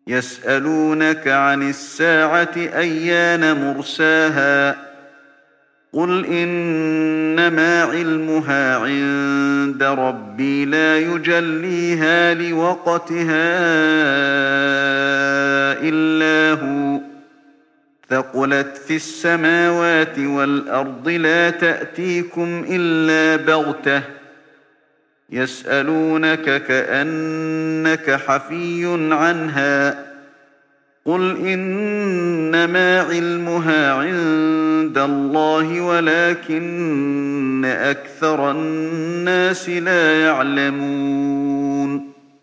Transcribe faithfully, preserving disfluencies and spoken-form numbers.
يسألونك عن الساعة أيان مرساها قل إنما علمها عند ربي لا يجليها لوقتها إلا هو ثقلت في السماوات والأرض لا تأتيكم إلا بغتة يسألونك كأنك حفي عنها قل إنما علمها عند الله ولكن أكثر الناس لا يعلمون